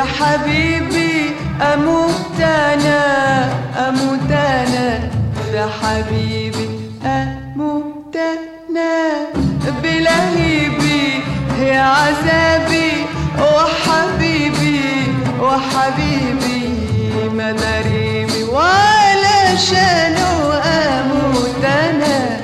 حبيبي أموت أنا في حبيبي أموت أنا بلهيبي يا عذابي وحبيبي مداريبي ولا شانو أموت أنا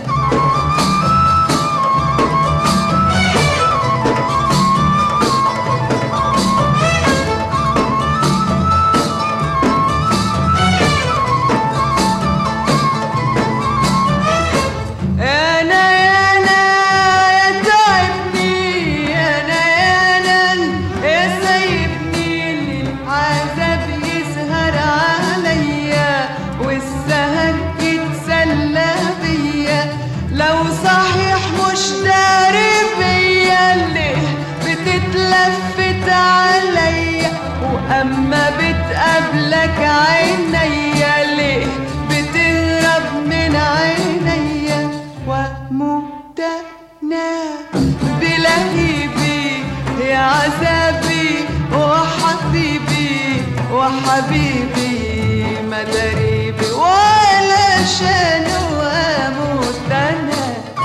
أما بتقابلك عينيا ليه بتهرب من عينيا وأموت أنا بلهيبي يا عذابي وحبيبي مداريبي ولا شانو أموت أنا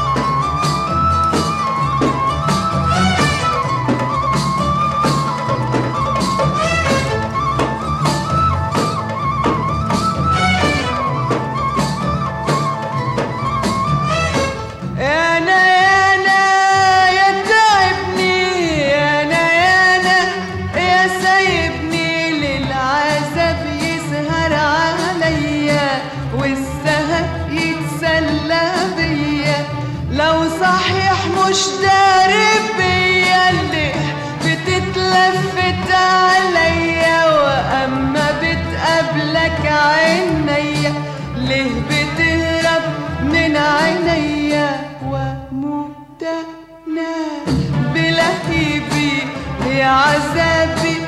مش داري بيا اللي بتتلفت عليا وأما بتقابلك عينيا ليه بتهرب من عينيا وأموت أنا بلهيبي يا عذابي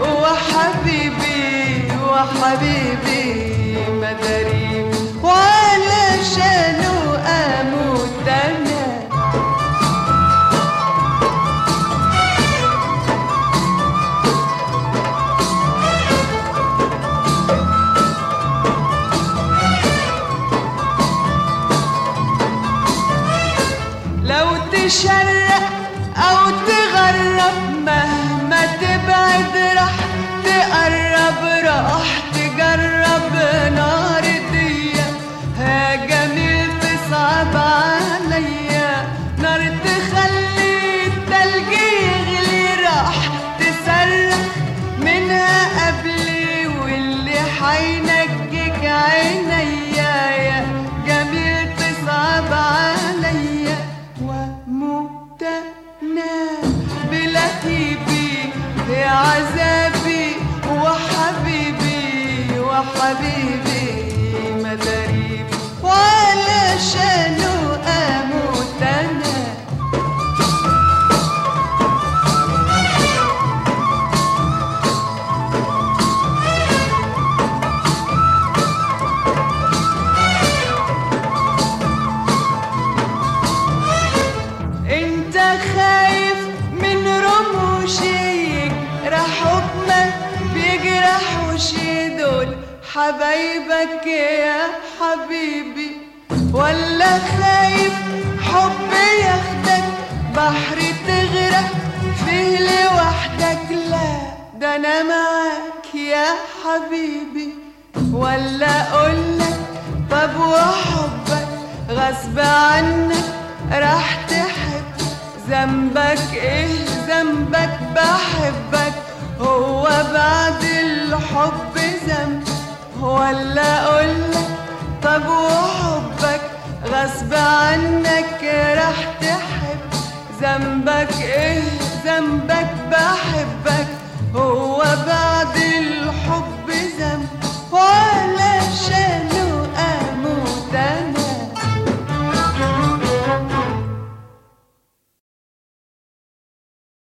وحبيبي مداريبي ولا شانو أموت أنا تشرق أو تغرب مهما تبعد رح تقرب رح تجرب نار الدنيا ها جميل تصعب عليا نار تخلي التلج يغلي رح تصرخ منها قبلي واللي حينجيك عينيا يا جميل تصعب عليا وأموت أنا بلهيبي يا عذابي وحبيبي مداريبي ولا شانو أموت أنا حبايبك يا حبيبي ولا خايف حب ياخدك بحر تغرق فيه لوحدك لا ده انا معاك يا حبيبي ولا اقولك طب وحبك غصب عنك راح تحب ذنبك ايه ذنبك بحبك هو بعد الحب ذنب ولا اقولك طب وحبك غصب عنك راح تحب ذنبك ايه